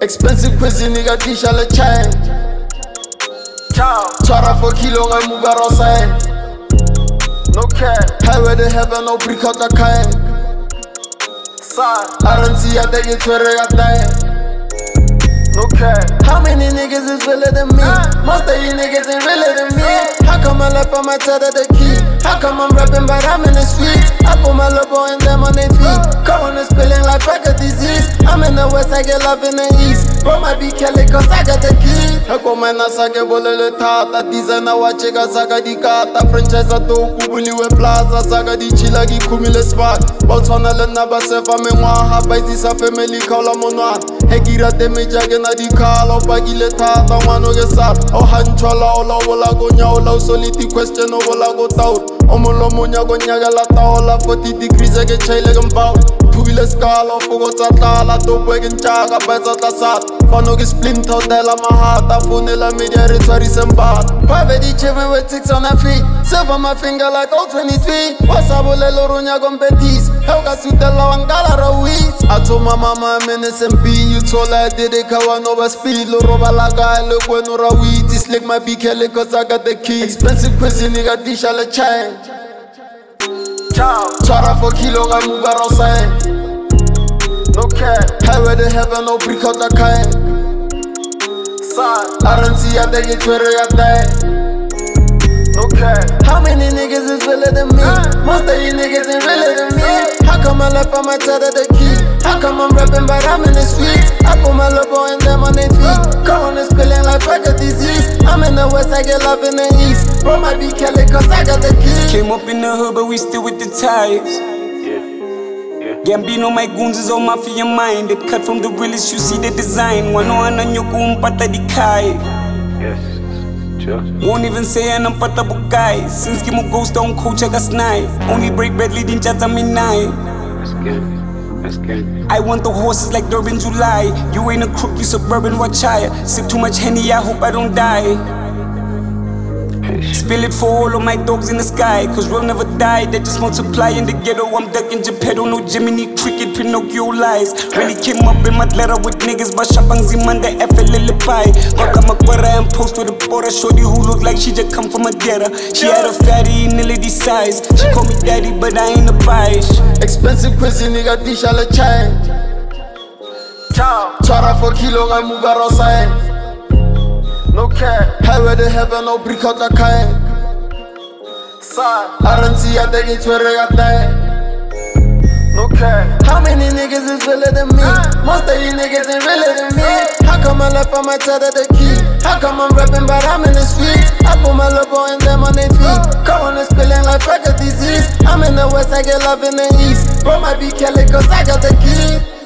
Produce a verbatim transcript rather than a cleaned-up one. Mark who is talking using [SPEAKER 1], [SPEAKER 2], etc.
[SPEAKER 1] Expensive cuisine, nigga, tisha le chain. Ciao. Chara for kilo, I move out outside. No care. Highway to heaven, no brick out the kind. I don't see a day it's where I die. No care. How many niggas is realer than me? Most of you niggas ain't realer than me. How come I left on my side of the key? How come I'm rapping but I'm in the streets? I put my logo and them on their feet. Corona spilling like I got disease. I'm in the west, I get love in the east. Bro might be Kelly cause I got the keys. Hako mana sake bolele tata. Designer wacheka saka di kata. Franchise ato kubuliwe plaza. Saka di chila ki kumile spot. Bautwana le naba sefa mengwaha. Baizisa family kaula monwana. Hekira teme jage na di kala. Bagile tata wano ge sat. O hanchola ola wola go nyaola. Soliti question o wola go taut. Omolo monya go nyaga la taola. forty degrees ege chaile gambao. Tubile skala fogo tatala. Topo egen chaga baisa tasat. Fano ge splinter dela mahata. Phone la media retwari sembat. Pavedi cheve with six on a feet. Seven on my finger like oh twenty-three. Wasabole lorunya gombetis. Helga sutela wangala rawis. I told my mama I'm in S M B. You told her I did it kawa no speed. Loroba laga look when no rawit. This like my big heli cause I got the key. Expensive cuisine nigga tisha le chain. Ciao. Chara for kilo I move out outside. No care. Highway to heaven no brick out the kind. I don't see a day it's where I die. No care. How many niggas is realer than me? Most of you niggas ain't realer than me. How come I left on my side of the key? How come I'm rapping but I'm in the streets? I put my logo and them on their feet. Corona spilling like I got disease. I'm in the west, I get love in the east. Bro might be Kelly cause I got the keys.
[SPEAKER 2] Came up in the hood but we still with the ties. Gambino, my goons is all mafia mind. They cut from the realest, you see the design. Wano ananyoko umpata di kai.
[SPEAKER 3] Yes, sure.
[SPEAKER 2] Won't even say anampata bukai. Since Kimo ghost down coach I got snipe. Only break bad leading chata midnight.
[SPEAKER 3] That's good. That's good.
[SPEAKER 2] I want the horses like Durban July. You ain't a crook, you suburban Wachaya. Sip too much Henny, I hope I don't die. Spill it for all of my dogs in the sky. Cause we'll never die, they just multiply in the ghetto. I'm ducking Geppetto, no Jiminy Cricket, Pinocchio lies. Really came up in my letter with niggas, but Shapang Zimanda F L L Pai. Waka Makwara and post with a border shorty who look like she just come from a debtor. She had a fatty in the size. She call me daddy, but I ain't a bias.
[SPEAKER 1] Expensive cuisine, nigga, tisha le chain. Ciao. Chara for kilo, I move out outside. No care. Highway to heaven, no brick out the kind. I don't see a day it's where I die. No care. How many niggas is realer than me? Most of you niggas ain't realer than me. How come I left on my side of the key? How come I'm rapping but I'm in the streets? I put my logo and them on their feet. Corona spilling like I got disease. I'm in the west, I get love in the east. Bro might be Kelly cause I got the key.